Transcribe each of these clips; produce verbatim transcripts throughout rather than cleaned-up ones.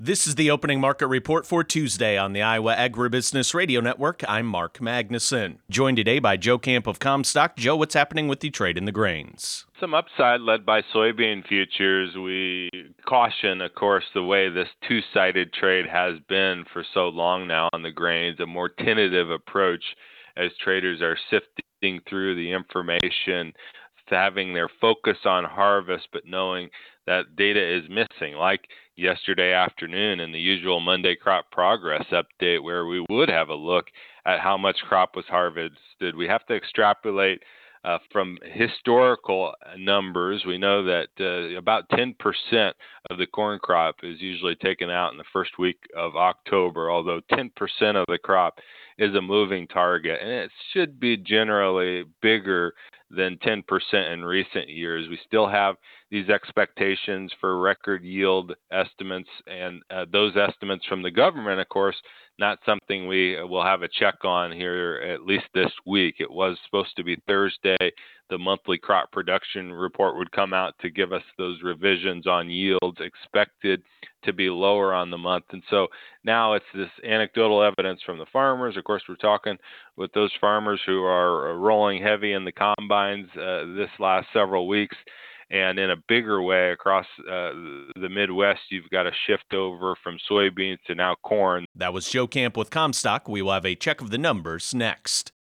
This is the opening market report for Tuesday on the Iowa Agribusiness Radio Network. I'm Mark Magnuson. Joined today by Joe Camp of Comstock. Joe, what's happening with the trade in the grains? Some upside led by soybean futures. We caution, of course, the way this two-sided trade has been for so long now on the grains, a more tentative approach as traders are sifting through the information, having their focus on harvest, but knowing that data is missing, like yesterday afternoon in the usual Monday crop progress update, where we would have a look at how much crop was harvested. We have to extrapolate uh, from historical numbers. We know that uh, about ten percent of the corn crop is usually taken out in the first week of October, although ten percent of the crop is a moving target, and it should be generally bigger than ten percent in recent years. We still have these expectations for record yield estimates, and uh, those estimates from the government, of course, not something we will have a check on here at least this week. It was supposed to be Thursday. The monthly crop production report would come out to give us those revisions on yields expected to be lower on the month. And so now it's this anecdotal evidence from the farmers. Of course, we're talking with those farmers who are rolling heavy in the combines uh, this last several weeks. And in a bigger way across uh, the Midwest, you've got a shift over from soybeans to now corn. That was Joe Camp with Comstock. We will have a check of the numbers next.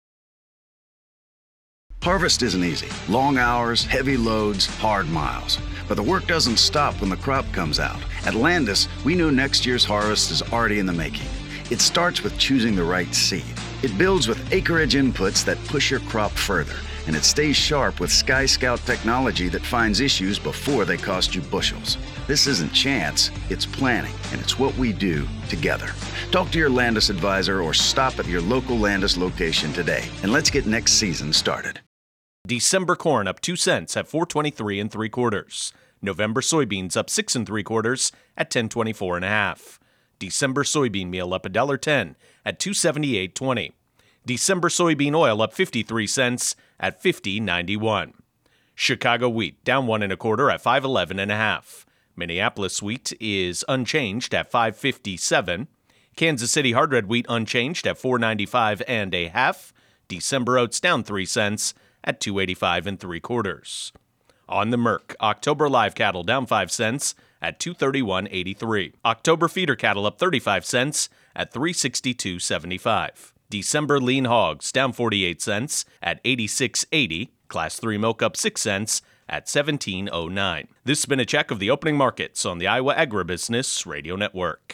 Harvest isn't easy. Long hours, heavy loads, hard miles. But the work doesn't stop when the crop comes out. At Landis, we know next year's harvest is already in the making. It starts with choosing the right seed. It builds with acreage inputs that push your crop further. And it stays sharp with Sky Scout technology that finds issues before they cost you bushels. This isn't chance, it's planning, and it's what we do together. Talk to your Landis advisor or stop at your local Landis location today, and let's get next season started. December corn up two cents at four twenty-three and three quarters. November soybeans up six and three quarters at ten twenty-four and a half. December soybean meal up a dollar ten at two seventy-eight twenty. December soybean oil up fifty-three cents at fifty ninety-one. Chicago wheat down one and a quarter at five eleven and a half. Minneapolis wheat is unchanged at five fifty-seven. Kansas City hard red wheat unchanged at four ninety-five and a half. December oats down three cents at two eighty-five and three quarters. On the Merc, October live cattle down five cents at two thirty-one eighty-three. October feeder cattle up thirty-five cents at three sixty-two seventy-five. December lean hogs down forty-eight cents at eighty-six eighty. Class three milk up six cents at seventeen oh nine. This has been a check of the opening markets on the Iowa Agribusiness Radio Network.